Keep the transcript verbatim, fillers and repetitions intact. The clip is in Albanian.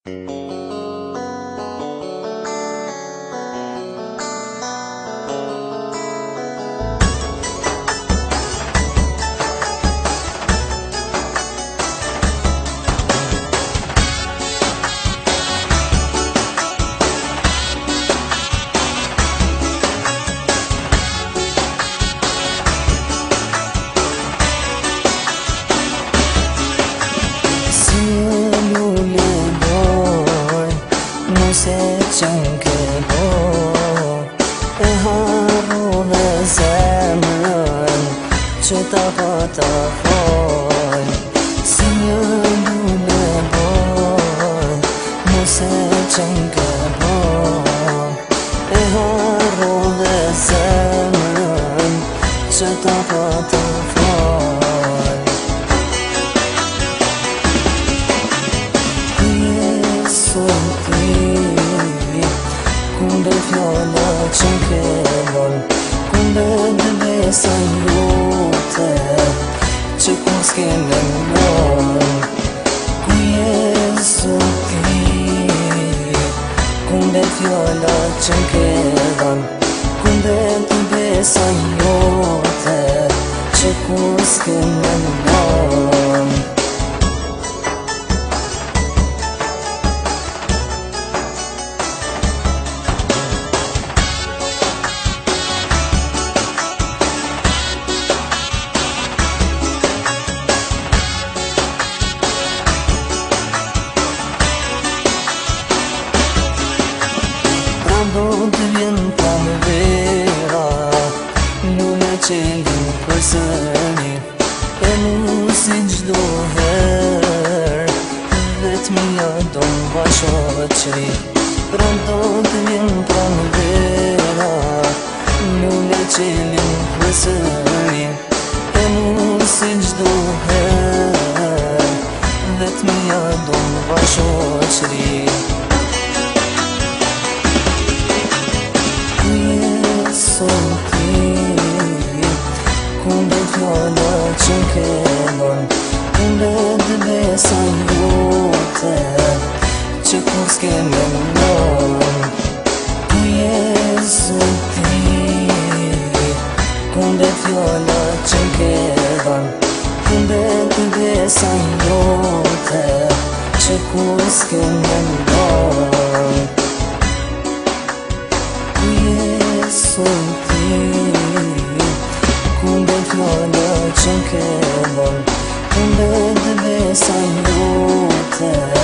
Se qënë ke bo e haru dhe zemrën që ta pa ta foj si një lule boj mu se qënë ke bo e haru dhe zemrën që ta pa ta foj Kunde fjalla që m'kelon Kunde dhe besa njute që ku s'kene m'lon Kujesu ti Kunde fjalla që m'kelon Kunde dhe besa njute që ku s'kene m'lon Do të vjen pa më vera Lule qelim për sëni E mu si gjdo her Vetëmia do m'ba shoqëri Pra do të vjen pa më vera Lule qelim për sëni E mu si gjdo her Vetëmia do m'ba shoqëri Kunde fjalla që m'kelon Kunde dhe besa njute që kur s'kene m'lon Kujesu ti Kunde fjalla që m'kelon Kunde dhe besa njute që kur s'kene m'lon Kujesu ti Kunde fjalla që m'kelon Kunde dhe besa njute